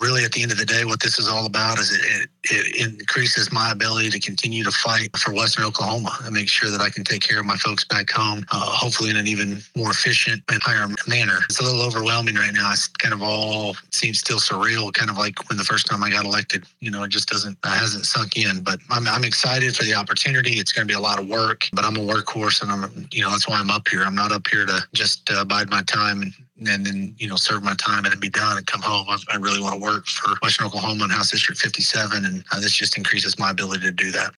really, at the end of the day, what this is all about is it increases my ability to continue to fight for Western Oklahoma and make sure that I can take care of my folks back home, hopefully in an even more efficient and higher manner. It's a little overwhelming right now. It's kind of all seems still surreal, kind of like when the first time I got elected. It just hasn't sunk in. But I'm excited for the opportunity. It's going to be a lot of work, but I'm a workhorse, and that's why I'm up here. I'm not up here to just bide my time and then serve my time and then be done and come home. I really want to work for Western Oklahoma and House District 57, and this just increases my ability to do that.